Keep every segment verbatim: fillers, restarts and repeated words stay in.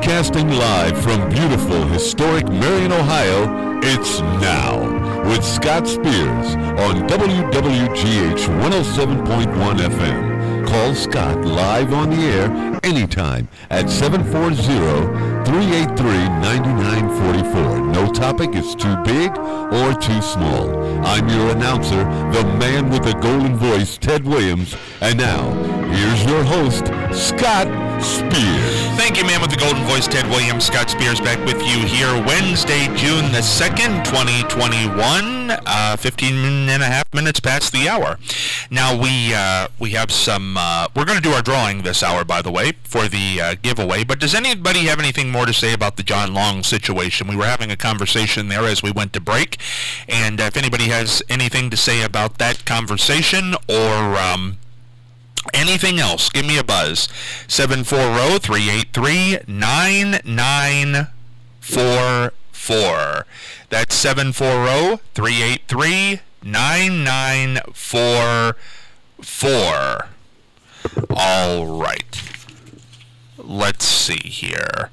Broadcasting live from beautiful, historic Marion, Ohio, it's Now with Scott Spears on W W G H one oh seven point one F M. Call Scott live on the air anytime at seven four zero, three eight three, nine nine four four. No topic is too big or too small. I'm your announcer, the man with the golden voice, Ted Williams. And now, here's your host, Scott Spears. Thank you, man with the golden voice, Ted Williams. Scott Spears back with you here Wednesday, June the second, twenty twenty-one, uh, fifteen and a half minutes past the hour. Now, we uh, we have some, uh, we're going to do our drawing this hour, by the way, for the uh, giveaway, but does anybody have anything more to say about the John Long situation? We were having a conversation there as we went to break, and if anybody has anything to say about that conversation or um, anything else, give me a buzz. seven four zero, three eight three, nine nine four four. That's seven four zero, three eight three, nine nine four four. All right. Let's see here.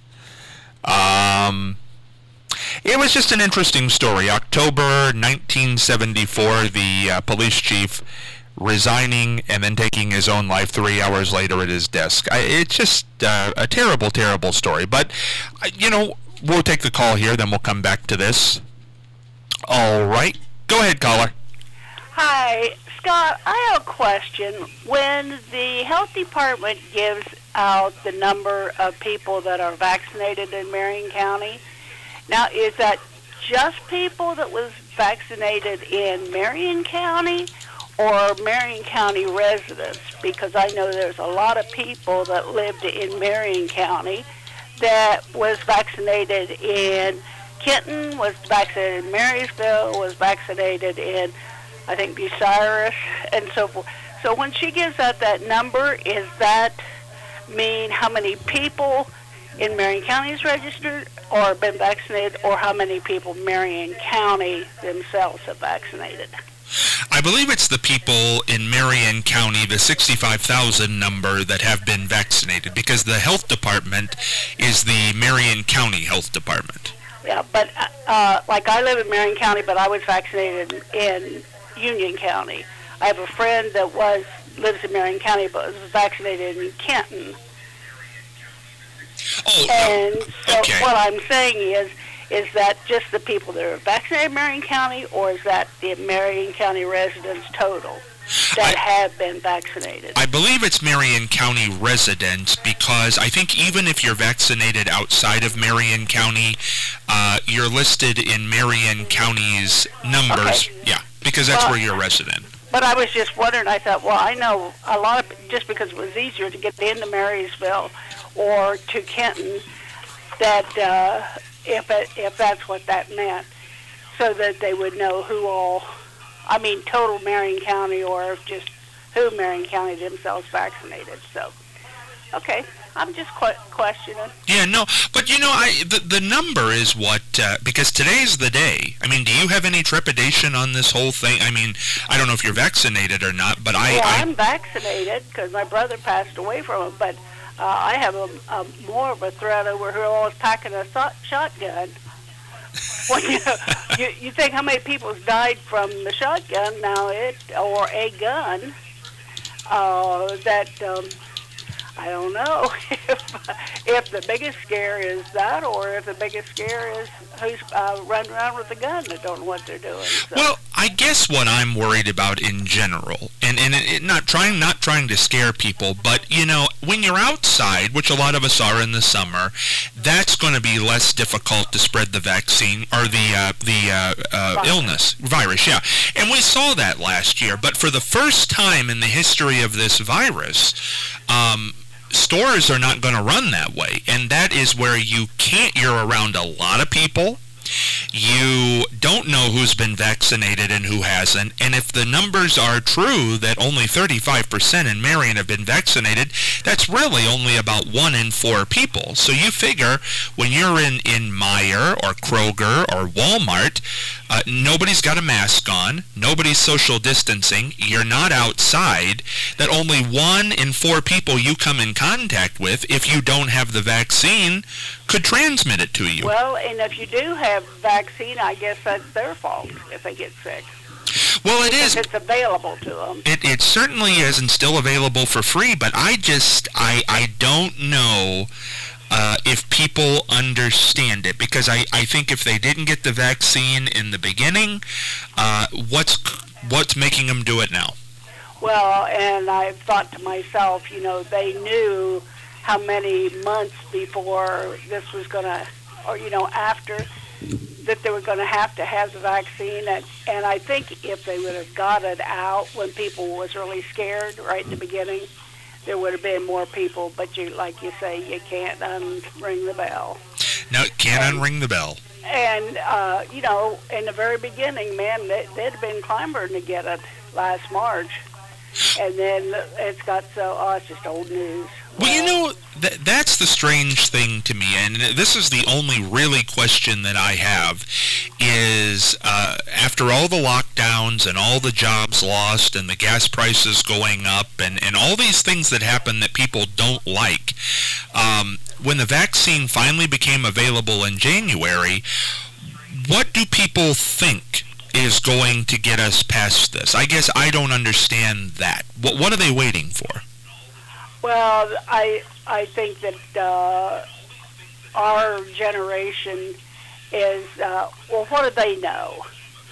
Um, it was just an interesting story. October nineteen seventy-four, the uh, police chief resigning and then taking his own life three hours later at his desk. I, it's just uh, a terrible, terrible story. But, uh, you know, we'll take the call here, then we'll come back to this. All right. Go ahead, caller. Hi, Scott. I have a question. When the health department gives out the number of people that are vaccinated in Marion County, now is that just people that was vaccinated in Marion County or Marion County residents? Because I know there's a lot of people that lived in Marion County that was vaccinated in Kenton, was vaccinated in Marysville, was vaccinated in, I think, Bucyrus, and so forth. So when she gives out that number, is that mean how many people in Marion County is registered or been vaccinated, or how many people Marion County themselves have vaccinated? I believe it's the people in Marion County, the sixty-five thousand number, that have been vaccinated, because the health department is the Marion County Health Department. Yeah, but uh, like I live in Marion County, but I was vaccinated in Union County. I have a friend that was lives in Marion County, but was vaccinated in Kenton. Oh, and so okay. What I'm saying is, is that just the people that are vaccinated in Marion County, or is that the Marion County residents total that I, have been vaccinated? I believe it's Marion County residents, because I think even if you're vaccinated outside of Marion County, uh, you're listed in Marion County's numbers. Okay. Yeah, because that's well, where you're resident. But I was just wondering, I thought, well, I know a lot of, just because it was easier to get into Marysville or to Kenton, that uh, if it, if that's what that meant, so that they would know who all, I mean, total Marion County, or just who Marion County themselves vaccinated. So, okay, I'm just qu- questioning. Yeah, no, but you know, I the, the number is what, uh, because today's the day. I mean, do you have any trepidation on this whole thing? I mean, I don't know if you're vaccinated or not, but I... Yeah, I, I'm vaccinated, because my brother passed away from it, but uh, I have a, a more of a threat over who always packing a so- shotgun. Well, you know, you, you think how many people's died from the shotgun now, it or a gun, uh, that... Um, I don't know if if the biggest scare is that, or if the biggest scare is who's uh, running around with a gun that don't know what they're doing. So. Well, I guess what I'm worried about in general, and and it, it not trying not trying to scare people, but you know, when you're outside, which a lot of us are in the summer, that's going to be less difficult to spread the vaccine or the uh, the uh, uh, illness virus. Yeah, and we saw that last year. But for the first time in the history of this virus, um, stores are not going to run that way, and that is where you can't, you're around a lot of people, you don't know who's been vaccinated and who hasn't, and if the numbers are true that only thirty-five percent in Marion have been vaccinated, that's really only about one in four people. So you figure when you're in, in Meijer or Kroger or Walmart, uh, nobody's got a mask on, nobody's social distancing, you're not outside, that only one in four people you come in contact with, if you don't have the vaccine, could transmit it to you. Well, and if you do have vaccine, I guess that's their fault if they get sick. Well, it is. If it's available to them. It it certainly is, and still available for free. But I just I I don't know uh, if people understand it, because I, I think if they didn't get the vaccine in the beginning, uh, what's what's making them do it now? Well, and I thought to myself, you know, they knew how many months before this was going to, or you know, after, that they were going to have to have the vaccine. And, and I think if they would have got it out when people was really scared right in the beginning, there would have been more people. But you, like you say, you can't unring the bell. No, can't and, unring the bell. And, uh, you know, in the very beginning, man, they, they'd have been clamoring to get it last March. And then it's got so, oh, it's just old news. Well, you know, th- that's the strange thing to me, and this is the only really question that I have, is uh, after all the lockdowns and all the jobs lost and the gas prices going up and, and all these things that happen that people don't like, um, when the vaccine finally became available in January, what do people think is going to get us past this? I guess I don't understand that. What, what are they waiting for? Well, I I think that uh, our generation is, uh, well, what do they know?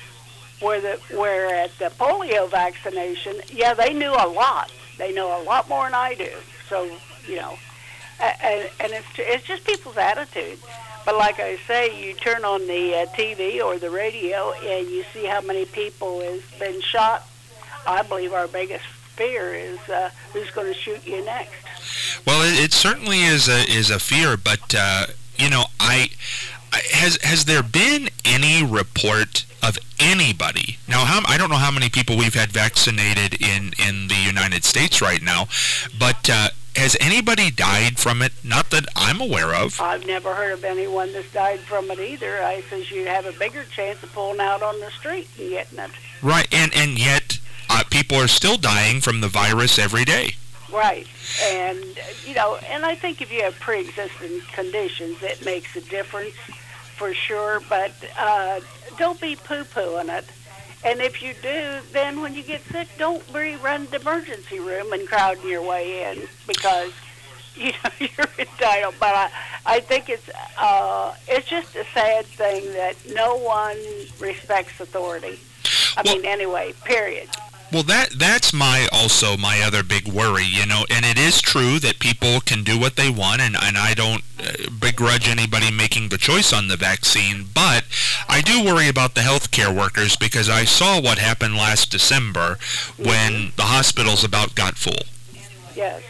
Where, the, where at the polio vaccination, yeah, they knew a lot. They know a lot more than I do. So, you know, and, and it's, it's just people's attitude. But like I say, you turn on the uh, T V or the radio and you see how many people has been shot. I believe our biggest fear is uh, who's going to shoot you next. Well, it, it certainly is a is a fear, but uh, you know, I, I has has there been any report of anybody? Now, how, I don't know how many people we've had vaccinated in in the United States right now, but uh, has anybody died from it? Not that I'm aware of. I've never heard of anyone that's died from it either. I says you have a bigger chance of pulling out on the street and getting it. Right, and and yet. Uh, people are still dying from the virus every day. Right. And, you know, and I think if you have pre-existing conditions, it makes a difference for sure. But uh, don't be poo-pooing it. And if you do, then when you get sick, don't run the emergency room and crowd your way in because, you know, you're entitled. But I, I think it's, uh, it's just a sad thing that no one respects authority. I well, mean, anyway, period. Well, that that's my also my other big worry, you know, and it is true that people can do what they want, and, and I don't uh, begrudge anybody making the choice on the vaccine, but I do worry about the healthcare workers because I saw what happened last December when mm-hmm. the hospitals about got full. Yes,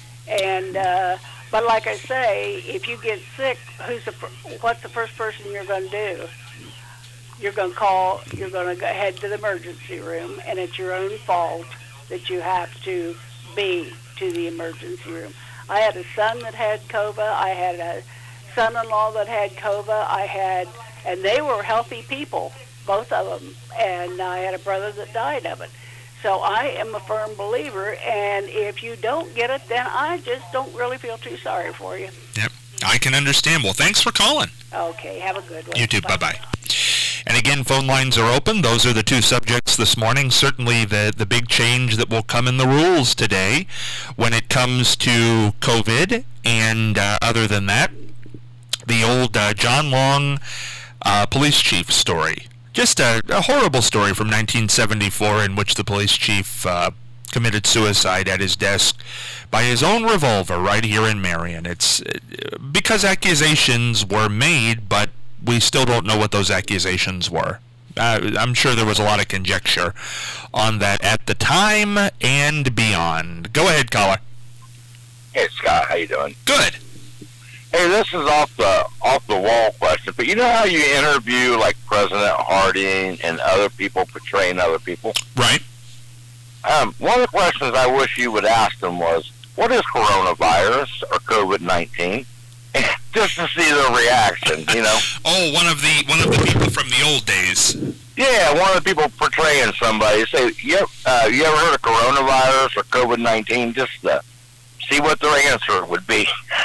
and uh, but like I say, if you get sick, who's the what's the first person you're going to do? You're going to call, you're going to go head to the emergency room, and it's your own fault that you have to be to the emergency room. I had a son that had COVID. I had a son-in-law that had COVID. I had, and they were healthy people, both of them, and I had a brother that died of it. So I am a firm believer, and if you don't get it, then I just don't really feel too sorry for you. Yep, I can understand. Well, thanks for calling. Okay, have a good one. You too, bye-bye. And again, phone lines are open. Those are the two subjects this morning. Certainly the, the big change that will come in the rules today when it comes to COVID. And uh, other than that, the old uh, John Long uh, police chief story. Just a, a horrible story from nineteen seventy-four in which the police chief uh, committed suicide at his desk by his own revolver right here in Marion. It's uh, because accusations were made, but we still don't know what those accusations were. Uh, I'm sure there was a lot of conjecture on that at the time and beyond. Go ahead, caller. Hey, Scott, how you doing? Good. Hey, this is off the off the wall question, but you know how you interview like President Harding and other people portraying other people? Right. Um, one of the questions I wish you would ask them was, what is coronavirus or COVID nineteen? Just to see their reaction, you know. Oh, one of the one of the people from the old days. Yeah, one of the people portraying somebody. Say, you, uh, you ever heard of coronavirus or COVID nineteen? Just to see what their answer would be.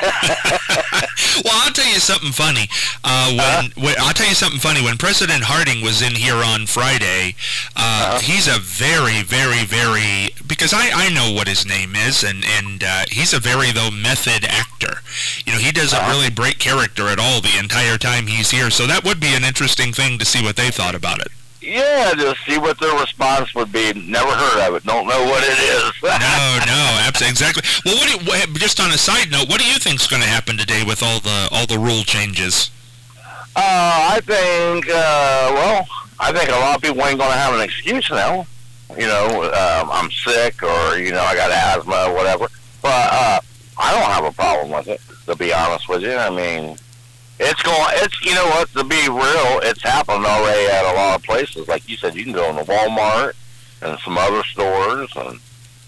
Well, I'll tell you something funny. Uh, when, uh-huh. when I'll tell you something funny. When President Harding was in here on Friday, uh, uh-huh. he's a very, very, very because I, I know what his name is, and and uh, he's a very though method actor. You know, he doesn't uh-huh. really break character at all the entire time he's here. So that would be an interesting thing to see what they thought about it. Yeah, just see what their response would be. Never heard of it. Don't know what it is. no, no, absolutely, exactly. Well, what, do you, what just on a side note, what do you think's going to happen today with all the all the rule changes? Uh, I think, uh, well, I think a lot of people ain't going to have an excuse now. You know, um, I'm sick, or you know, I got asthma, or whatever. But uh, I don't have a problem with it, to be honest with you. I mean. It's going, it's, you know what, to be real, it's happened already at a lot of places. Like you said, you can go into Walmart and some other stores. And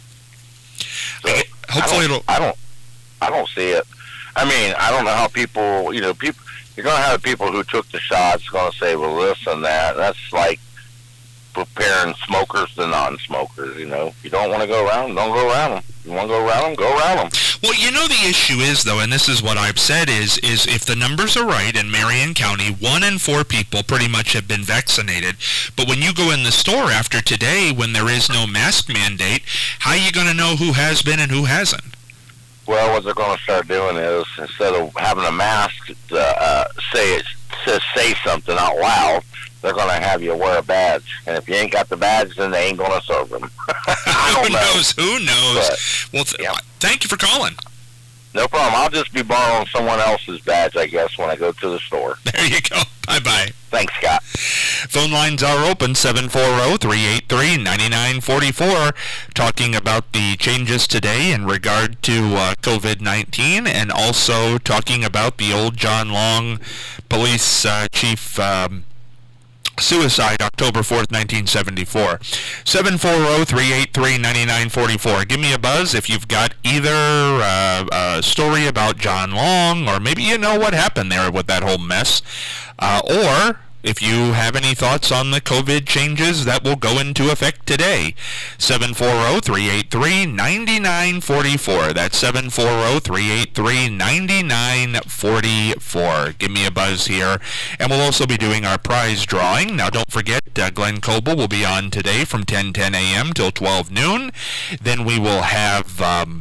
so Hopefully I it'll... I don't, I don't see it. I mean, I don't know how people, you know, people, you're going to have people who took the shots going to say, well, this and that. That's like comparing smokers to non-smokers, you know. If you don't want to go around them, don't go around them. If you want to go around them, go around them. Well, you know, the issue is, though, and this is what I've said, is is if the numbers are right in Marion County, one in four people pretty much have been vaccinated. But when you go in the store after today, when there is no mask mandate, how are you going to know who has been and who hasn't? Well, what they're going to start doing is, instead of having a mask to uh, say it, to say something out loud, they're going to have you wear a badge. And if you ain't got the badge, then they ain't going to serve them. Who knows? Who knows? But, well, th- yeah. thank you for calling. No problem. I'll just be borrowing someone else's badge, I guess, when I go to the store. There you go. Bye-bye. Thanks, Scott. Phone lines are open, seven four zero, three eight three, nine nine four four, talking about the changes today in regard to uh, covid nineteen, and also talking about the old John Long police uh, chief um, suicide, October fourth, nineteen seventy-four. seven four zero, three eight three, nine nine four four. Give me a buzz if you've got either uh, a story about John Long, or maybe you know what happened there with that whole mess, uh, or if you have any thoughts on the COVID changes that will go into effect today. seven four zero, three eight three, nine nine four four. That's seven four zero, three eight three, nine nine four four. Give me a buzz here. And we'll also be doing our prize drawing. Now, don't forget, uh, Glenn Coble will be on today from ten ten a.m. till twelve noon. Then we will have... Um,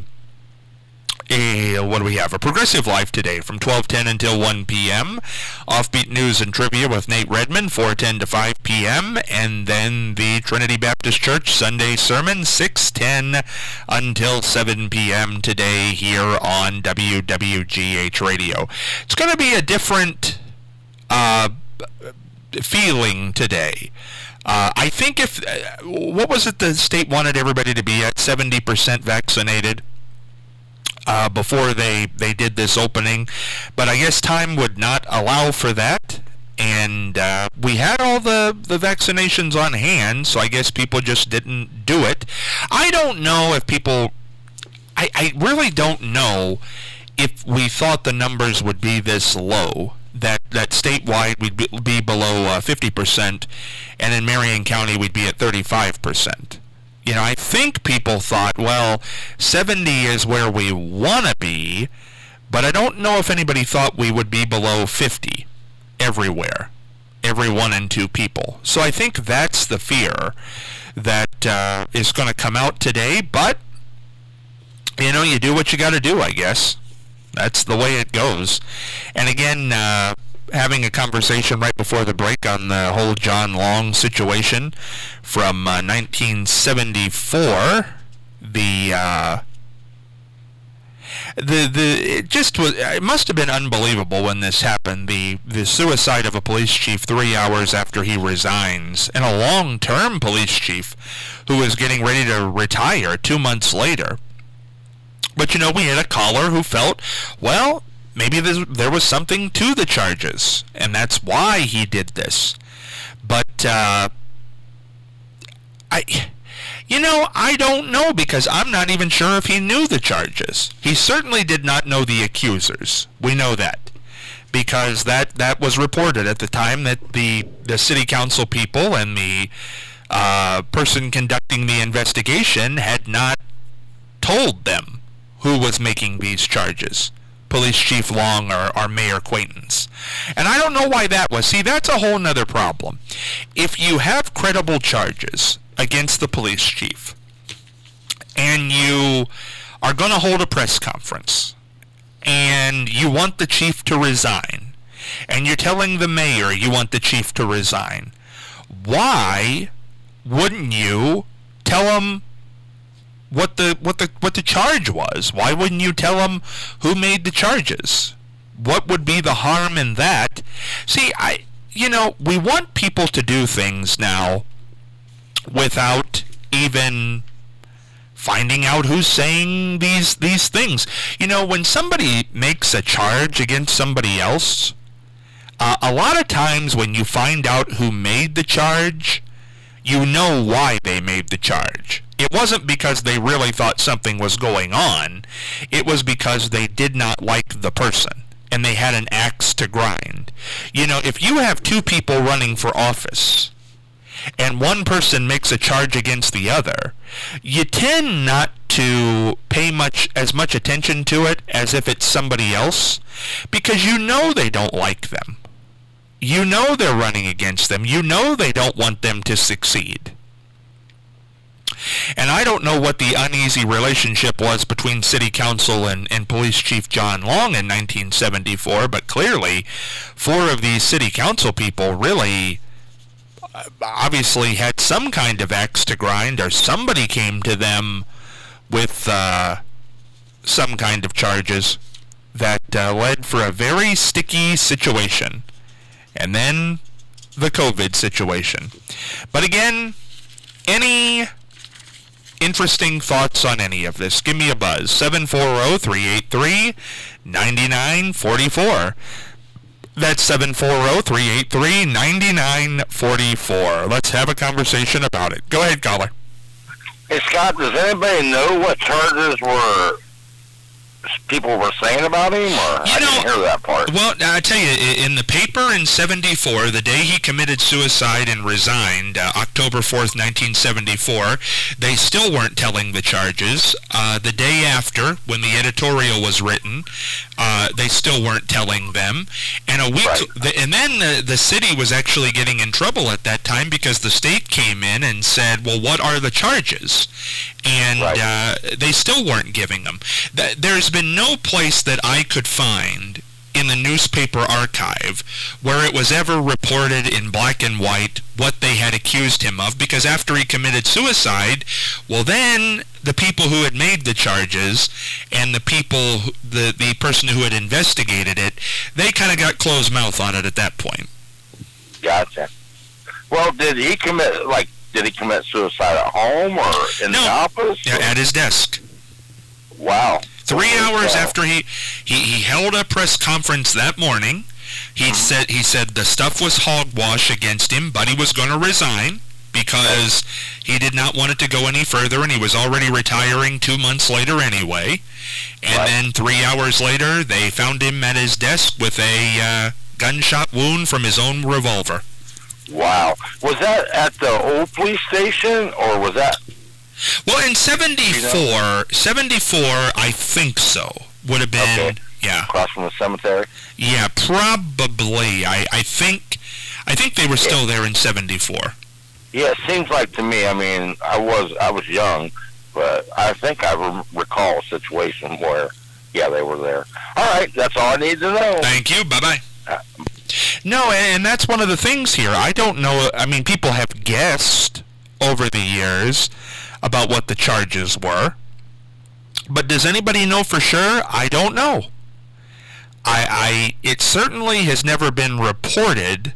A, what do we have? A Progressive Life today from twelve ten until one p.m. Offbeat News and Trivia with Nate Redmond, four ten to five p.m. And then the Trinity Baptist Church Sunday Sermon, six ten until seven p.m. today here on W W G H Radio. It's going to be a different uh, feeling today. Uh, I think if, uh, what was it the state wanted everybody to be at, seventy percent vaccinated? Uh, before they, they did this opening, but I guess time would not allow for that, and uh, we had all the, the vaccinations on hand, so I guess people just didn't do it. I don't know if people, I, I really don't know if we thought the numbers would be this low, that, that statewide we'd be, be below uh, fifty percent, and in Marion County we'd be at thirty-five percent. You know, I think people thought, well, seventy is where we want to be, but I don't know if anybody thought we would be below fifty everywhere, every one and two people. So I think that's the fear that uh, is going to come out today, but, you know, you do what you got to do, I guess. That's the way it goes. And again, uh, having a conversation right before the break on the whole John Long situation from uh, nineteen seventy-four. The uh, the the it just was. It must have been unbelievable when this happened. The the suicide of a police chief three hours after he resigns, and a long-term police chief who was getting ready to retire two months later. But you know, we had a caller who felt, well, maybe there was something to the charges, and that's why he did this. But, uh, I, you know, I don't know, because I'm not even sure if he knew the charges. He certainly did not know the accusers. We know that, because that, that was reported at the time that the, the city council people and the uh, person conducting the investigation had not told them who was making these charges, Police Chief Long or, or Mayor Quaintance. And I don't know why that was. See, that's a whole nother problem. If you have credible charges against the police chief, and you are going to hold a press conference, and you want the chief to resign, and you're telling the mayor you want the chief to resign, why wouldn't you tell him what the what the what the charge was? Why wouldn't you tell him who made the charges? What would be the harm in that? See, I you know, we want people to do things now without even finding out who's saying these these things. You know, when somebody makes a charge against somebody else, uh, a lot of times when you find out who made the charge, you know why they made the charge. It wasn't because they really thought something was going on. It was because they did not like the person, and they had an axe to grind. You know, if you have two people running for office, and one person makes a charge against the other, you tend not to pay much as much attention to it as if it's somebody else, because you know they don't like them. You know they're running against them. You know they don't want them to succeed. And I don't know what the uneasy relationship was between City Council and, and Police Chief John Long in nineteen seventy-four, but clearly four of these City Council people really obviously had some kind of axe to grind, or somebody came to them with uh, some kind of charges that uh, led for a very sticky situation. And then the COVID situation. But again, any interesting thoughts on any of this, give me a buzz. seven four zero, three eight three, nine nine four four. That's seven four zero, three eight three, nine nine four four. Let's have a conversation about it. Go ahead, caller. Hey, Scott, does anybody know what charges were people were saying about him, or you I know, didn't hear that part? Well, I tell you, in the paper in seventy-four, the day he committed suicide and resigned, uh, October fourth, nineteen seventy-four, they still weren't telling the charges. Uh, the day after, when the editorial was written, uh, they still weren't telling them. And a week, Right. the, and then the, the city was actually getting in trouble at that time because the state came in and said, well, what are the charges? And Right. uh, they still weren't giving them. Th- there's been no place that I could find in the newspaper archive where it was ever reported in black and white what they had accused him of, because after he committed suicide, well then the people who had made the charges and the people, who, the, the person who had investigated it, they kind of got closed mouth on it at that point. Gotcha. Well, did he commit, like, did he commit suicide at home or in No. the office? Yeah, at his desk. Wow. Three Holy hours cow. after he, he, he held a press conference that morning, he said he said the stuff was hogwash against him, but he was going to resign because he did not want it to go any further, and he was already retiring two months later anyway. And Right. then three hours later, they found him at his desk with a uh, gunshot wound from his own revolver. Wow. Was that at the old police station, or was that... Well, in seventy-four, seventy-four, I think so. Would have been, Okay. yeah. across from the cemetery? Yeah, probably. I, I think I think they were still there in seventy-four. Yeah, it seems like to me, I mean, I was I was young, but I think I re- recall a situation where, yeah, they were there. All right, that's all I need to know. Thank you. Bye-bye. Uh, No, and, and that's one of the things here. I don't know. I mean, people have guessed over the years about what the charges were. But does anybody know for sure? I don't know. I, I it certainly has never been reported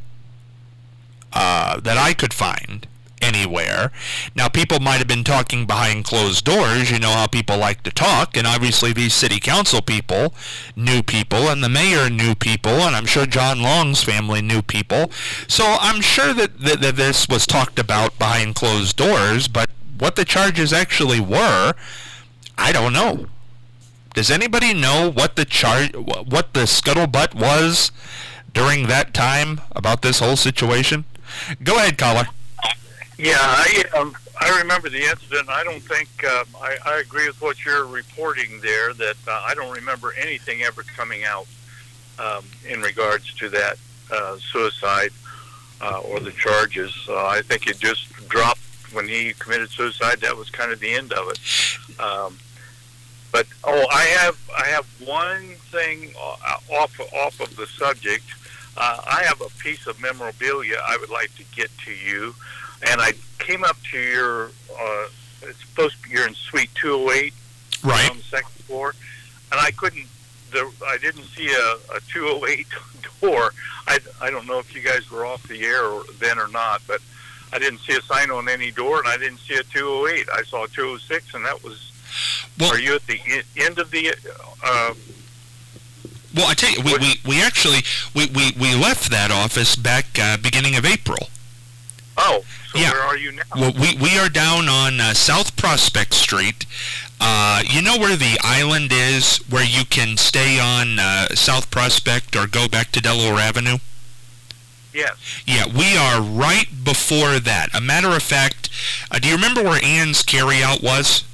uh, that I could find anywhere. Now, people might have been talking behind closed doors. You know how people like to talk, and obviously these city council people knew people, and the mayor knew people, and I'm sure John Long's family knew people. So I'm sure that, that, that this was talked about behind closed doors, but what the charges actually were, I don't know. Does anybody know what the char- what the scuttlebutt was during that time about this whole situation? Go ahead, caller. Yeah, I um, I remember the incident. I don't think um, I, I agree with what you're reporting there. That uh, I don't remember anything ever coming out um, in regards to that uh, suicide uh, or the charges. Uh, I think it just dropped when he committed suicide. That was kind of the end of it. Um, but oh, I have I have one thing off off of the subject. Uh, I have a piece of memorabilia I would like to get to you. And I came up to your, uh, it's supposed to be, you're in Suite two oh eight, right on the second floor, and I couldn't, the, I didn't see a, a two oh eight door. I, I don't know if you guys were off the air or, then or not, but I didn't see a sign on any door, and I didn't see a two oh eight. I saw a two oh six, and that was, well, are you at the end of the, uh, well, I tell you, we, we, we actually, we, we, we left that office back uh, beginning of April. Oh, so yeah. Where are you now? Well, we, we are down on uh, South Prospect Street. Uh, you know where the island is, where you can stay on uh, South Prospect or go back to Delaware Avenue? Yes. Yeah, we are right before that. A matter of fact, uh, do you remember where Ann's Carryout was?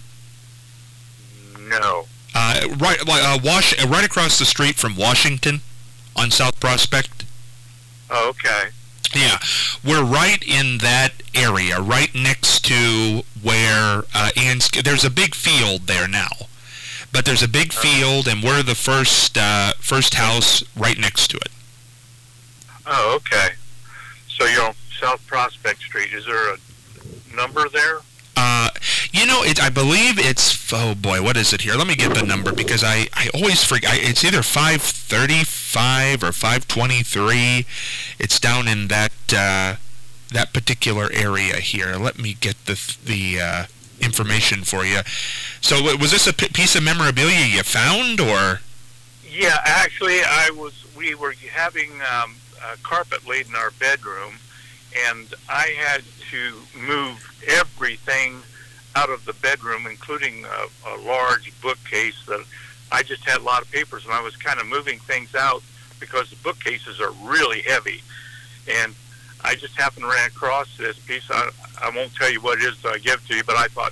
No. Uh, right, uh, Wash, uh, right across the street from Washington on South Prospect. Oh, okay. Yeah, we're right in that area, right next to where uh, Ann's, there's a big field there now, but there's a big field, and we're the first uh, first house right next to it. Oh, okay. So you're on South Prospect Street. Is there a number there? Uh, you know, it, I believe it's, oh boy, what is it here? Let me get the number, because I, I always forget. I, it's either five thirty-five or five twenty-three. It's down in that uh, that particular area here. Let me get the the uh, information for you. So was this a p- piece of memorabilia you found, or? Yeah, actually, I was. We were having um, a carpet laid in our bedroom, and I had to move everything out of the bedroom, including a, a large bookcase that I just had a lot of papers, and I was kind of moving things out because the bookcases are really heavy. And I just happened to run across this piece. I, I won't tell you what it is till I give it to you, but I thought,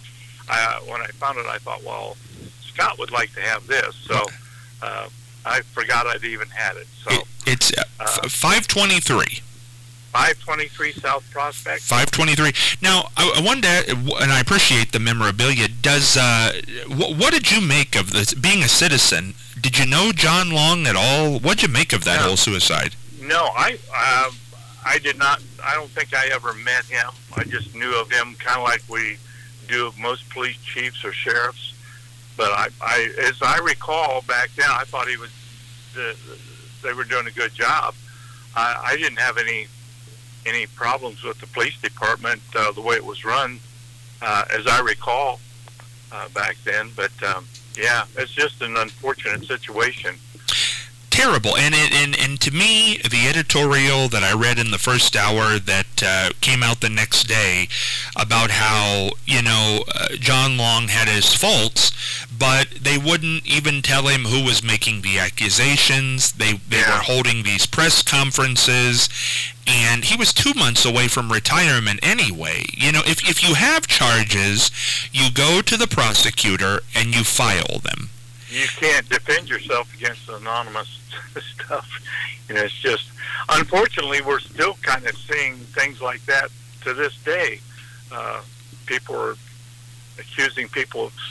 I, when I found it, I thought, well, Scott would like to have this. So uh, I forgot I'd even had it. So it, It's uh, uh, five twenty-three. five twenty-three South Prospect. five twenty-three. Now, I, I wanted to, and I appreciate the memorabilia. Does uh, wh- what did you make of this? Being a citizen, did you know John Long at all? What did you make of that no. whole suicide? No, I uh, I did not. I don't think I ever met him. I just knew of him, kind of like we do of most police chiefs or sheriffs. But I, I, as I recall back then, I thought he was. The, they were doing a good job. I, I didn't have any. any problems with the police department, uh, the way it was run, uh, as I recall, uh, back then. But, um, yeah, it's just an unfortunate situation. Terrible. And, it, and and to me, the editorial that I read in the first hour that uh, came out the next day about how, you know, uh, John Long had his faults, but they wouldn't even tell him who was making the accusations. They, they Yeah. were holding these press conferences, and he was two months away from retirement anyway. You know, if if you have charges, you go to the prosecutor and you file them. You can't defend yourself against anonymous stuff. You know, it's just, unfortunately, we're still kind of seeing things like that to this day. Uh, people are accusing people of,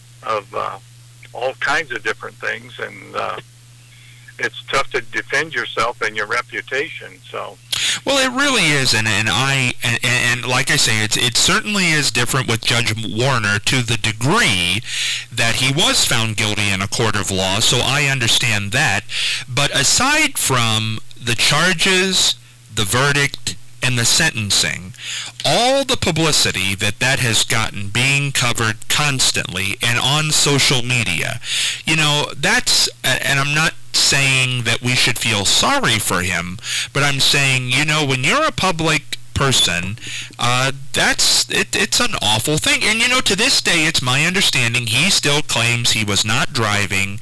of uh, all kinds of different things, and uh, it's tough to defend yourself and your reputation. So, well, it really is, and and I and, and like I say, it's it certainly is different with Judge Warner to the degree that he was found guilty in a court of law. So I understand that. But aside from the charges, the verdict, and the sentencing, all the publicity that that has gotten, being covered constantly and on social media, you know, that's, and I'm not saying that we should feel sorry for him, but I'm saying, you know, when you're a public person, uh, that's, it, it's an awful thing. And, you know, to this day, it's my understanding he still claims he was not driving,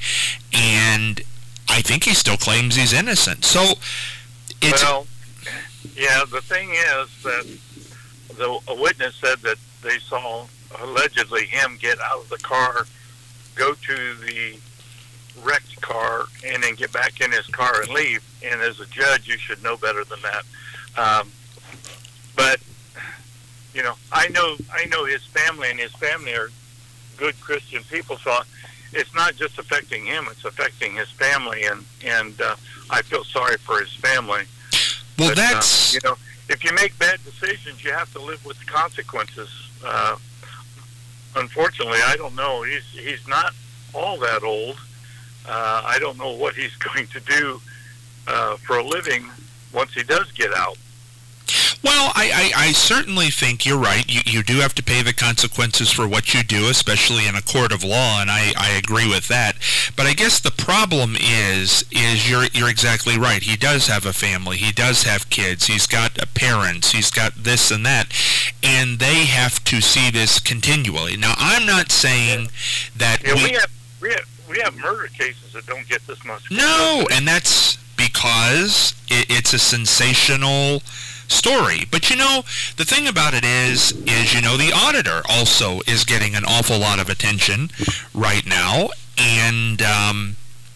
and I think he still claims he's innocent. So, it's... Well, yeah, the thing is that the, a witness said that they saw allegedly him get out of the car, go to the wrecked car, and then get back in his car and leave. And as a judge, you should know better than that. Um, but you know, I know I know his family, and his family are good Christian people. So it's not just affecting him; it's affecting his family, and and uh, I feel sorry for his family. Well, but, that's uh, you know, if you make bad decisions, you have to live with the consequences. Uh, unfortunately, I don't know. He's he's not all that old. Uh, I don't know what he's going to do uh, for a living once he does get out. Well, I, I, I certainly think you're right. You, you do have to pay the consequences for what you do, especially in a court of law, and I, I agree with that. But I guess the problem is, is you're you're exactly right. He does have a family. He does have kids. He's got parents. He's got this and that, and they have to see this continually. Now, I'm not saying that yeah, we, we have we have we have murder cases that don't get this much. No, and that's because it, it's a sensational story. But you know, the thing about it is, is you know, the auditor also is getting an awful lot of attention right now, and um,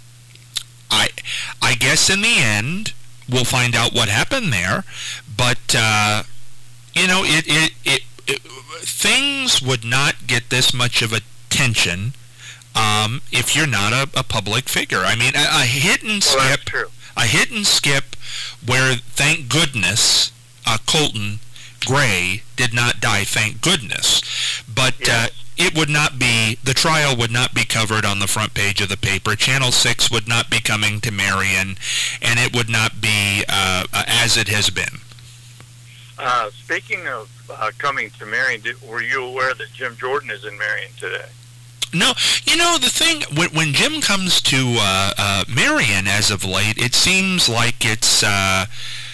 I, I guess in the end we'll find out what happened there. But uh, you know, it, it, it, it things would not get this much of attention um, if you're not a, a public figure. I mean, a, a hit and skip, well, that's true. a hit and skip, where thank goodness. Uh, Colton Gray did not die, thank goodness. But yes. uh, it would not be, the trial would not be covered on the front page of the paper. Channel six would not be coming to Marion, and it would not be uh, uh, as it has been. Uh, speaking of uh, coming to Marion, did, were you aware that Jim Jordan is in Marion today? No, you know, the thing, when, when Jim comes to uh, uh, Marion as of late, it seems like it's... Uh,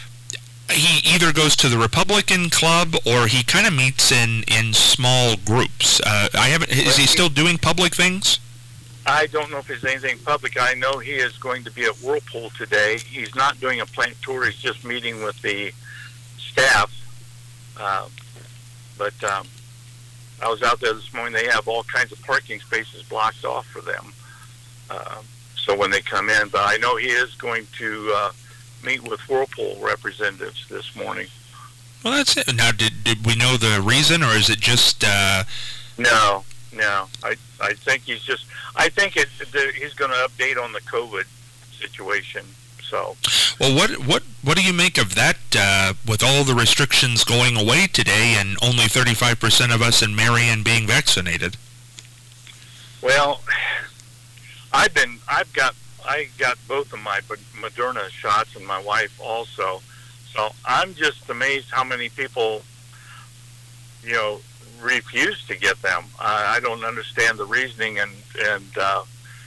he either goes to the Republican Club or he kind of meets in, in small groups. Uh, I haven't. Is he still doing public things? I don't know if there's anything public. I know he is going to be at Whirlpool today. He's not doing a plant tour. He's just meeting with the staff. Uh, but um, I was out there this morning. They have all kinds of parking spaces blocked off for them. Uh, so when they come in, but I know he is going to uh, meet with Whirlpool representatives this morning. Well, that's it. Now, did did we know the reason, or is it just? Uh... No, no. I I think he's just. I think it. The, he's going to update on the COVID situation. So. Well, what what what do you make of that? Uh, with all the restrictions going away today, and only thirty-five percent of us in Marion being vaccinated. Well, I've been. I've got. I got both of my Moderna shots, and my wife also. So I'm just amazed how many people, you know, refuse to get them. I, I don't understand the reasoning and and uh,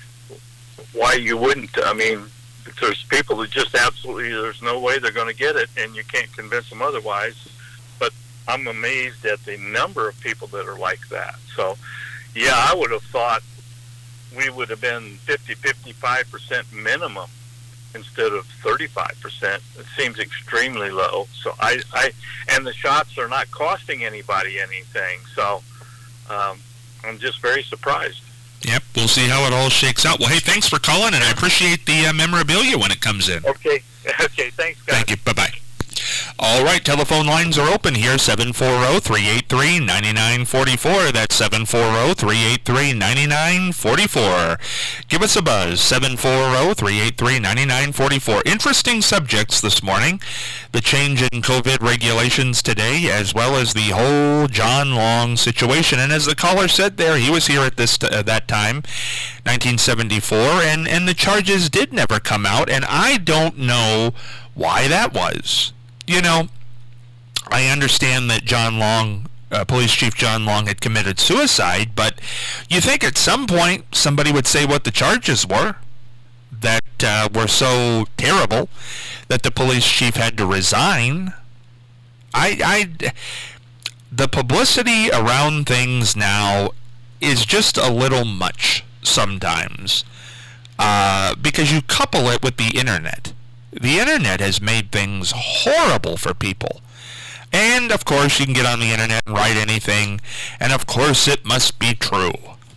why you wouldn't. I mean, there's people that just absolutely, there's no way they're going to get it, and you can't convince them otherwise. But I'm amazed at the number of people that are like that. So, yeah, I would have thought we would have been fifty, fifty-five percent minimum instead of thirty-five percent. It seems extremely low. So I, I, and the shots are not costing anybody anything. So um, I'm just very surprised. Yep, we'll see how it all shakes out. Well, hey, thanks for calling, and I appreciate the uh, memorabilia when it comes in. Okay, okay, thanks, guys. Thank you. Bye-bye. All right, telephone lines are open here, seven four zero, three eight three, nine nine four four. That's seven four zero, three eight three, nine nine four four. Give us a buzz, seven four zero, three eight three, nine nine four four. Interesting subjects this morning. The change in COVID regulations today, as well as the whole John Long situation. And as the caller said there, he was here at this t- uh, that time, nineteen seventy-four, and, and the charges did never come out, and I don't know why that was. You know, I understand that John Long, uh, Police Chief John Long, had committed suicide, but you think at some point somebody would say what the charges were that uh, were so terrible that the police chief had to resign. I, I, the publicity around things now is just a little much sometimes, uh, because you couple it with the internet. The internet has made things horrible for people. And, of course, you can get on the internet and write anything, and, of course, it must be true.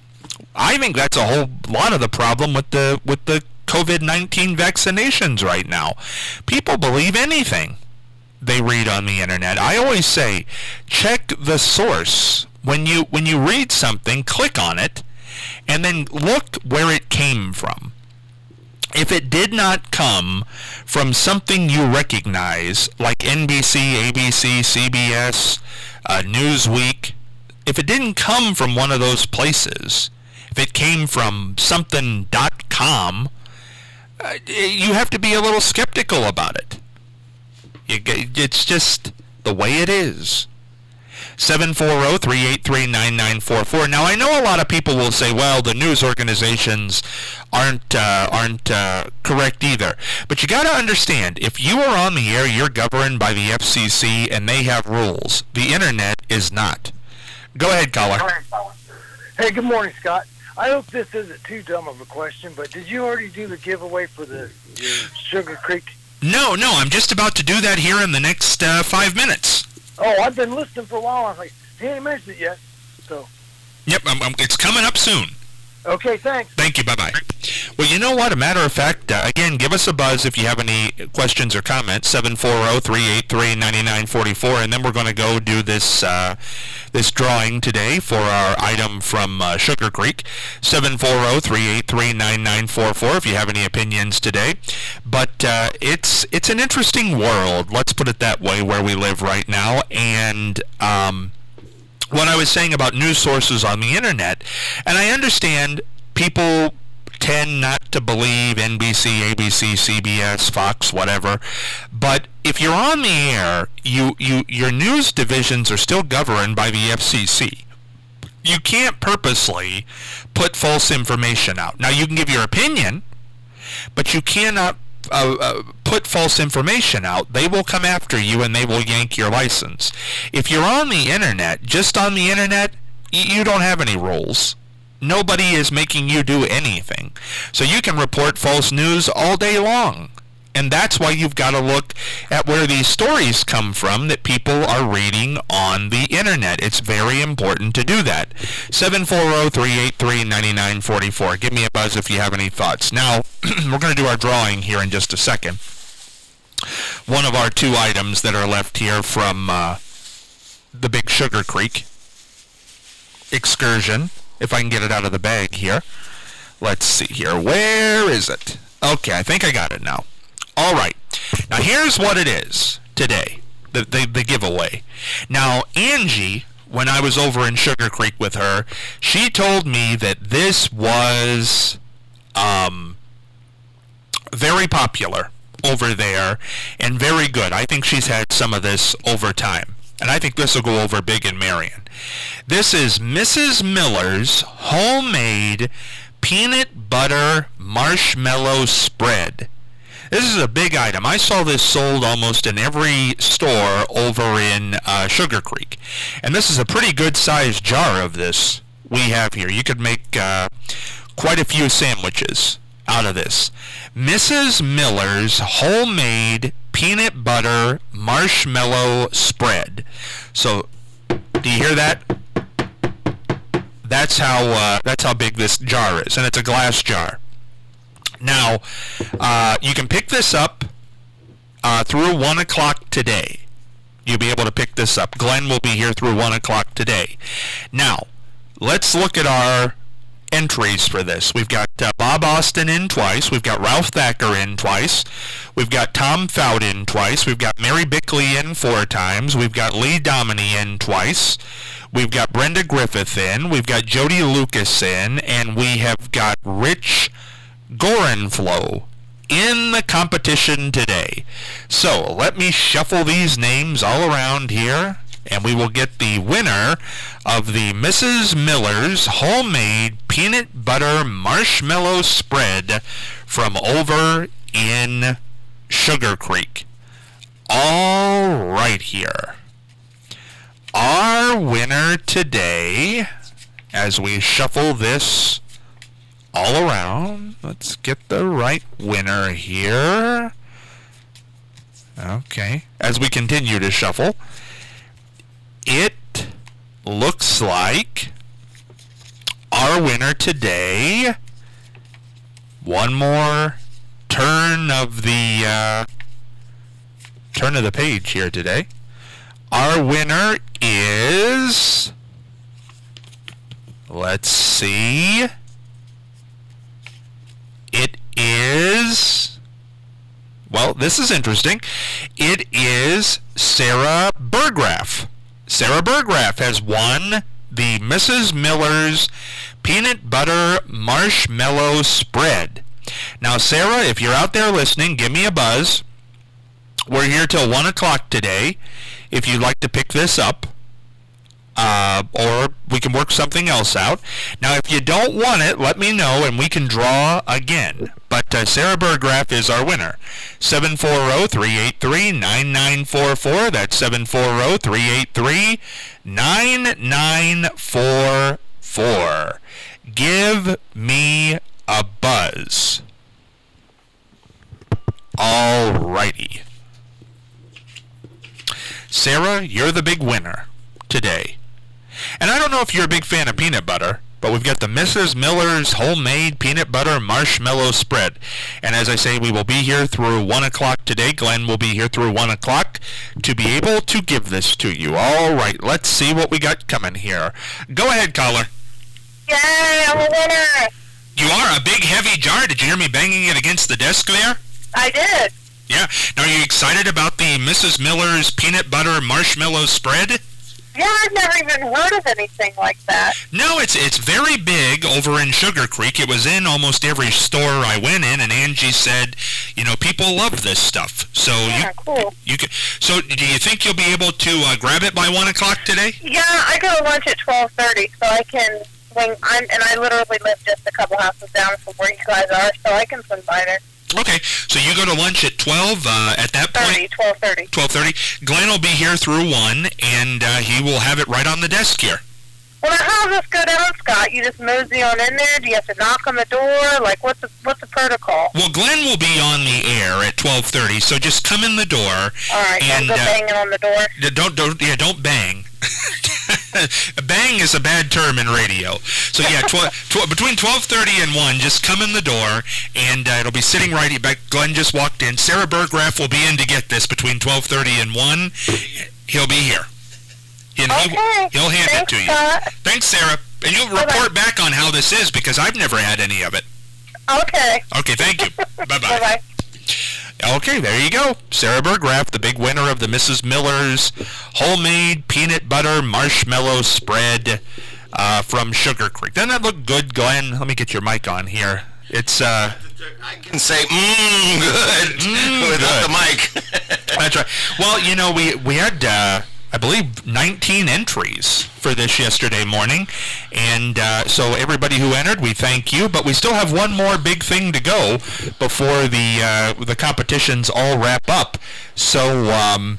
I think that's a whole lot of the problem with the with the COVID nineteen vaccinations right now. People believe anything they read on the internet. I always say, check the source. When you when you read something, click on it, and then look where it came from. If it did not come from something you recognize, like N B C, A B C, C B S, uh, Newsweek, if it didn't come from one of those places, if it came from something dot com, uh, you have to be a little skeptical about it. You, it's just the way it is. seven four zero, three eight three, nine nine four four. Now, I know a lot of people will say, well, the news organizations aren't uh, aren't uh, correct either. But you got to understand, if you are on the air, you're governed by the F C C, and they have rules. The internet is not. Go ahead, caller. Hey, good morning, Scott. I hope this isn't too dumb of a question, but did you already do the giveaway for the Sugar Creek? No, no, I'm just about to do that here in the next uh, five minutes. Oh, I've been listening for a while. I was like, he ain't mentioned it yet. So. Yep, I'm, I'm, it's coming up soon. Okay, thanks. Thank you. Bye-bye. Well, you know what? A matter of fact, uh, again, give us a buzz if you have any questions or comments, seven four zero, three eight three, nine nine four four, and then we're going to go do this uh, this drawing today for our item from uh, Sugar Creek, seven four zero, three eight three, nine nine four four, if you have any opinions today. But uh, it's it's an interesting world, let's put it that way, where we live right now, and um, what I was saying about news sources on the internet, and I understand people tend not to believe N B C, A B C, C B S, Fox, whatever, but if you're on the air, you, you your news divisions are still governed by the F C C. You can't purposely put false information out. Now, you can give your opinion, but you cannot Uh, uh, put false information out. They will come after you and they will yank your license. If you're on the internet, just on the internet, y- you don't have any rules. Nobody is making you do anything. So you can report false news all day long. And that's why you've got to look at where these stories come from that people are reading on the internet. It's very important to do that. seven four zero, three eight three, nine nine four four. Give me a buzz if you have any thoughts. Now, we're going to do our drawing here in just a second. One of our two items that are left here from uh, the Big Sugar Creek excursion, if I can get it out of the bag here. Let's see here. Where is it? Okay, I think I got it now. All right. Now, here's what it is today, the, the, the giveaway. Now, Angie, when I was over in Sugar Creek with her, she told me that this was um, very popular over there and very good. I think she's had some of this over time. And I think this will go over big in Marion. This is Missus Miller's homemade peanut butter marshmallow spread. This is a big item. I saw this sold almost in every store over in uh, Sugar Creek. And this is a pretty good-sized jar of this we have here. You could make uh, quite a few sandwiches out of this. Missus Miller's homemade peanut butter marshmallow spread. So, do you hear that? That's how uh, that's how big this jar is, and it's a glass jar. Now, uh, you can pick this up uh, through one o'clock today. You'll be able to pick this up. Glenn will be here through one o'clock today. Now, let's look at our entries for this. We've got uh, Bob Austin in twice. We've got Ralph Thacker in twice. We've got Tom Fout in twice. We've got Mary Bickley in four times. We've got Lee Dominy in twice. We've got Brenda Griffith in. We've got Jody Lucas in. And we have got Rich Gorenflow in the competition today. So let me shuffle these names all around here, and we will get the winner of the Missus Miller's homemade peanut butter marshmallow spread from over in Sugar Creek. All right here. Our winner today, as we shuffle this all around, let's get the right winner here. Okay, as we continue to shuffle, it looks like our winner today, one more turn of the uh, turn of the page here today. Our winner is, let's see, it is, well, this is interesting. It is Sarah Burgraff. Sarah Burgraff has won the Missus Miller's Peanut Butter Marshmallow Spread. Now, Sarah, if you're out there listening, give me a buzz. We're here till one o'clock today if you'd like to pick this up. Uh, or we can work something else out. Now, if you don't want it, let me know and we can draw again. But uh, Sarah Burgraff is our winner. seven four zero, three eight three, nine nine four four. That's seven four zero, three eight three, nine nine four four. Give me a buzz. Alrighty. Sarah, you're the big winner today. And I don't know if you're a big fan of peanut butter, but we've got the Missus Miller's Homemade Peanut Butter Marshmallow Spread. And as I say, we will be here through one o'clock today. Glenn will be here through one o'clock to be able to give this to you. All right, let's see what we got coming here. Go ahead, caller. Yay, I'm a winner. You are a big, heavy jar. Did you hear me banging it against the desk there? I did. Yeah. Now, are you excited about the Missus Miller's Peanut Butter Marshmallow Spread? Yeah, I've never even heard of anything like that. No, it's it's very big over in Sugar Creek. It was in almost every store I went in, and Angie said, you know, people love this stuff. So Yeah, you, cool. you can. So do you think you'll be able to uh, grab it by one o'clock today? Yeah, I go to lunch at twelve thirty, so I can swing. I'm, and I literally live just a couple houses down from where you guys are, so I can swing by there. Okay, so you go to lunch at twelve. Uh, at that point, twelve thirty. twelve thirty. Glenn will be here through one, and uh, he will have it right on the desk here. Well, now how does this go down, Scott? You just mosey on in there? Do you have to knock on the door? Like, what's the what's the protocol? Well, Glenn will be on the air at twelve thirty, so just come in the door. All right, and don't go uh, banging on the door. Don't don't yeah don't bang. Bang is a bad term in radio. So yeah, tw- tw- between twelve thirty and one, just come in the door, and uh, it'll be sitting right back. Glenn just walked in. Sarah Burgraff will be in to get this between twelve thirty and one. He'll be here. And Okay. he, he'll hand Thanks, it to you. Scott. Thanks, Sarah. And you'll Bye-bye. report back on how this is, because I've never had any of it. Okay. Okay, thank you. Bye-bye. Bye-bye. Okay, there you go. Sarah Burgraff, the big winner of the Missus Miller's Homemade Peanut Butter Marshmallow Spread uh, from Sugar Creek. Doesn't that look good, Glenn? Let me get your mic on here. It's, uh... I can say, mmm, good, Mm, without good. the mic. That's right. Well, you know, we, we had, uh, I believe, nineteen entries for this yesterday morning. And uh, so everybody who entered, we thank you. But we still have one more big thing to go before the uh, the competitions all wrap up. So, um,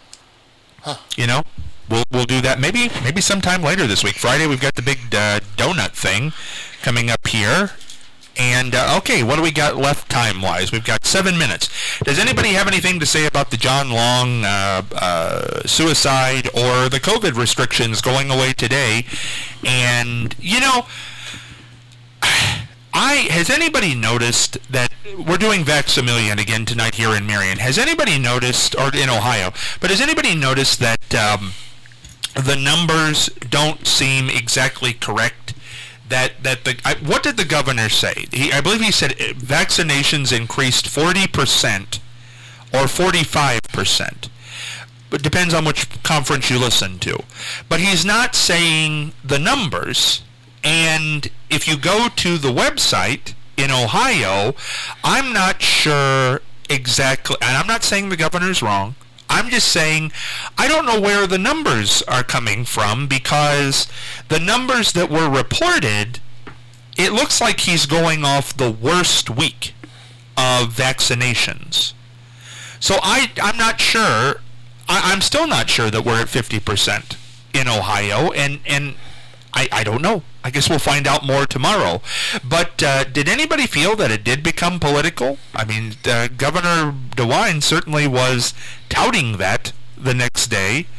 you know, we'll we'll do that maybe maybe sometime later this week. Friday, we've got the big uh, donut thing coming up here. And, uh, okay, what do we got left time-wise? We've got seven minutes. Does anybody have anything to say about the John Long uh, uh, suicide or the COVID restrictions going away today? And, you know, I has anybody noticed that we're doing Vax-A-Million again tonight here in Marion? Has anybody noticed, or in Ohio, but has anybody noticed that um, the numbers don't seem exactly correct? That that the I, what did the governor say? He, I believe he said vaccinations increased forty percent or forty-five percent. But depends on which conference you listen to. But he's not saying the numbers. And if you go to the website in Ohio, I'm not sure exactly, and I'm not saying the governor's wrong. I'm just saying I don't know where the numbers are coming from, because the numbers that were reported, it looks like he's going off the worst week of vaccinations. So I, I'm not sure. I, I'm still not sure that we're at fifty percent in Ohio, and, and I, I don't know. I guess we'll find out more tomorrow. But uh, did anybody feel that it did become political? I mean, uh, Governor DeWine certainly was touting that the next day,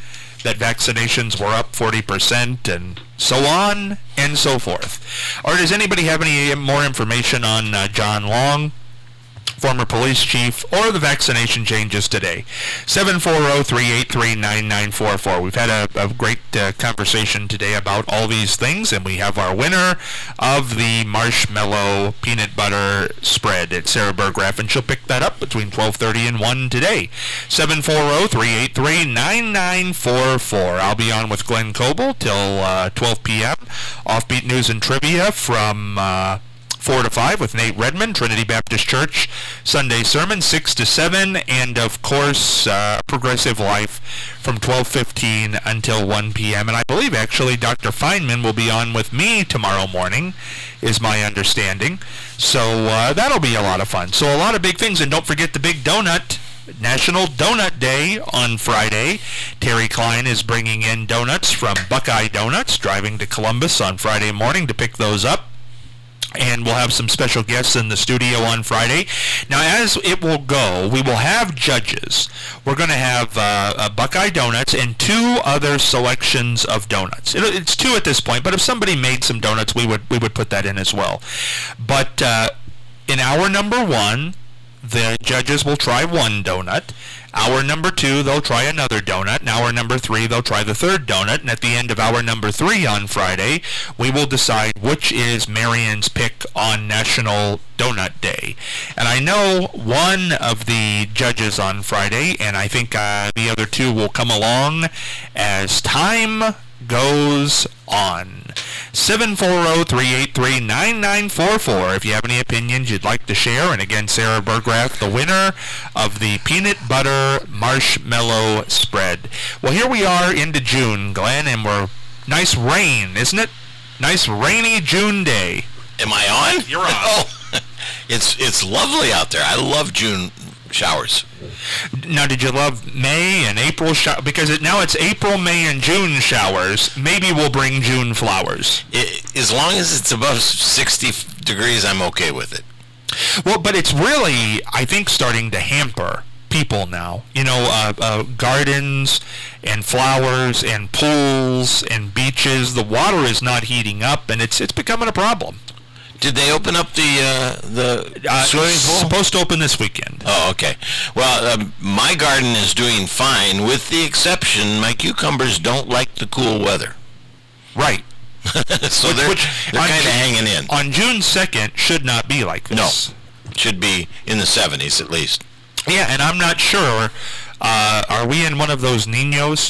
that vaccinations were up forty percent, and so on and so forth. Or does anybody have any more information on uh, John Long, former police chief, or the vaccination changes today? seven four zero, three eight three, nine nine four four. We've had a, a great uh, conversation today about all these things, and we have our winner of the marshmallow peanut butter spread. It's Sarah Burgraff, and she'll pick that up between twelve thirty and one today. seven four zero, three eight three, nine nine four four. I'll be on with Glenn Coble till uh, twelve p.m. Offbeat News and Trivia from Uh, four to five with Nate Redmond, Trinity Baptist Church, Sunday Sermon, six to seven, and of course, uh, Progressive Life from twelve fifteen until one p.m. And I believe, actually, Doctor Feynman will be on with me tomorrow morning, is my understanding. So uh, that'll be a lot of fun. So a lot of big things, and don't forget the Big Donut, National Donut Day on Friday. Terry Klein is bringing in donuts from Buckeye Donuts, driving to Columbus on Friday morning to pick those up. And we'll have some special guests in the studio on Friday. Now, as it will go, we will have judges. We're going to have uh, uh, Buckeye Donuts and two other selections of donuts. It, it's two at this point, but if somebody made some donuts, we would we would put that in as well. But uh, in hour number one, the judges will try one donut. Hour number two, they'll try another donut. And hour number three, they'll try the third donut. And at the end of hour number three on Friday, we will decide which is Marion's pick on National Donut Day. And I know one of the judges on Friday, and I think uh, the other two will come along as time goes on. seven four zero, three eight three, nine nine four four if you have any opinions you'd like to share. And again, Sarah Burgraff, the winner of the peanut butter marshmallow spread. Well, here we are into June, Glenn, and we're nice rain, isn't it? Nice rainy June day. Am I on? You're on. Oh, it's it's lovely out there. I love June showers. Now, did you love May and April showers? Because it, now it's April, May, and June showers. Maybe we'll bring June flowers. It, as long as it's above sixty degrees, I'm okay with it. Well, but it's really, I think, starting to hamper people now. You know, uh, uh, gardens and flowers and pools and beaches. The water is not heating up, and it's it's becoming a problem. Did they open up the uh, the Uh, swimming it's pool? supposed to open this weekend. Oh, okay. Well, um, my garden is doing fine, with the exception my cucumbers don't like the cool weather. Right. So Which- they're, which they're on kind of Ju- hanging in. On June second should not be like No. this. Should be in the seventies at least. Yeah, and I'm not sure. Uh, are we in one of those Ninos?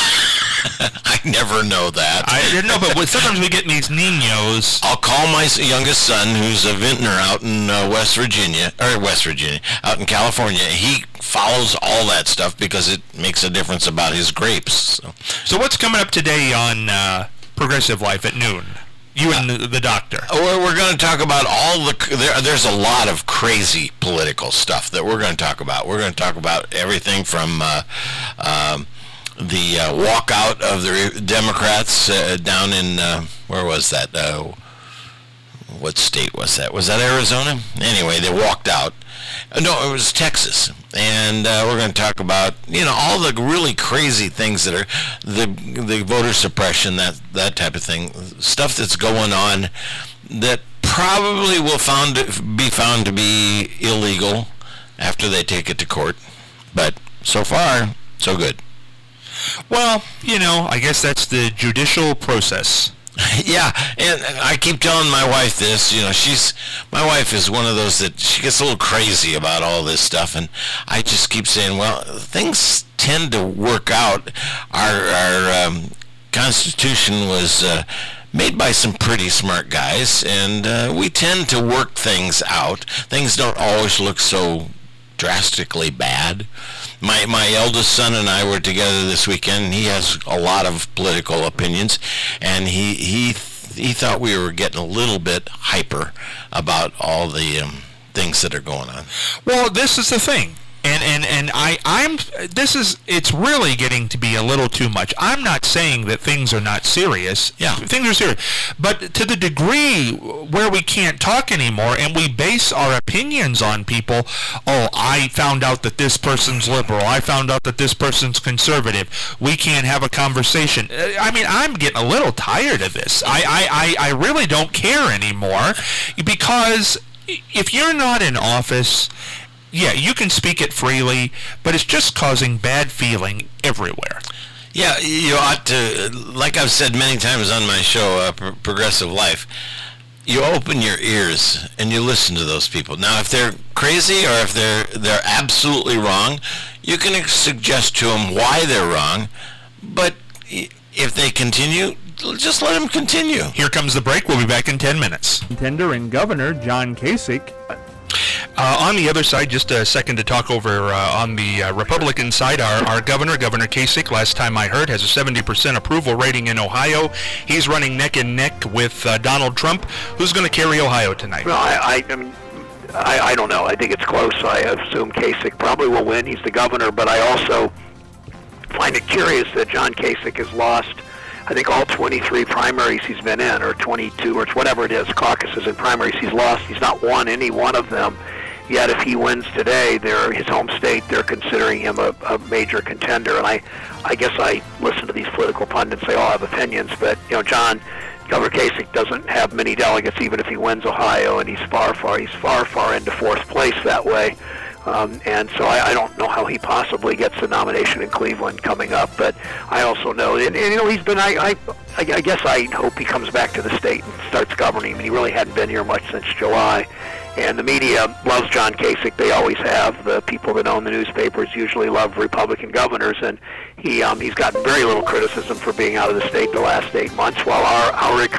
I never know that. I didn't know, but sometimes we get these Ninos. I'll call my s- youngest son, who's a vintner out in uh, West Virginia, or West Virginia, out in California. He follows all that stuff because it makes a difference about his grapes. So. So what's coming up today on uh, Progressive Life at noon? You and the, the doctor. Well, we're going to talk about all the, there, there's a lot of crazy political stuff that we're going to talk about. We're going to talk about everything from uh, um, the uh, walkout of the Democrats uh, down in, uh, where was that? Uh, what state was that? Was that Arizona? Anyway, they walked out. Uh, no, it was Texas. And uh, we're going to talk about, you know, all the really crazy things that are, the the voter suppression, that, that type of thing, stuff that's going on that probably will found be found to be illegal after they take it to court. But so far, so good. Well, you know, I guess that's the judicial process. Yeah, and I keep telling my wife this, you know, she's, my wife is one of those that she gets a little crazy about all this stuff, and I just keep saying, well, things tend to work out. Our, our um, Constitution was uh, made by some pretty smart guys, and uh, we tend to work things out. Things don't always look so drastically bad. My my eldest son and I were together this weekend, and he has a lot of political opinions, and he he he thought we were getting a little bit hyper about all the um, things that are going on. Well, this is the thing. And, and, and I, I'm, this is, it's really getting to be a little too much. I'm not saying that things are not serious. Yeah. Things are serious. But to the degree where we can't talk anymore and we base our opinions on people, oh, I found out that this person's liberal. I found out that this person's conservative. We can't have a conversation. I mean, I'm getting a little tired of this. I, I, I, I really don't care anymore because if you're not in office, yeah, you can speak it freely, but it's just causing bad feeling everywhere. Yeah, you ought to, like I've said many times on my show, uh, Pro- Progressive Life, you open your ears and you listen to those people. Now, if they're crazy or if they're they're absolutely wrong, you can ex- suggest to them why they're wrong, but if they continue, just let them continue. Here comes the break. We'll be back in ten minutes. Contender and Governor John Kasich. Uh, on the other side, just a second to talk over uh, on the uh, Republican side, our, our governor, Governor Kasich, last time I heard, has a seventy percent approval rating in Ohio. He's running neck and neck with uh, Donald Trump. Who's going to carry Ohio tonight? Well, I, I, I mean, I, I don't know. I think it's close. I assume Kasich probably will win. He's the governor, but I also find it curious that John Kasich has lost, I think, all twenty-three primaries he's been in, or twenty-two, or whatever it is, caucuses and primaries he's lost. He's not won any one of them. Yet if he wins today, they're his home state, they're considering him a, a major contender. And I, I guess I listen to these political pundits. They all have opinions, but you know, John, Governor Kasich doesn't have many delegates, even if he wins Ohio, and he's far, far, he's far, far into fourth place that way. Um, and so I, I don't know how he possibly gets the nomination in Cleveland coming up. But I also know, and, and you know, he's been. I, I, I guess I hope he comes back to the state and starts governing. I mean, he really hadn't been here much since July. And the media loves John Kasich. They always have. The people that own the newspapers usually love Republican governors, and he um, he's gotten very little criticism for being out of the state the last eight months, while our our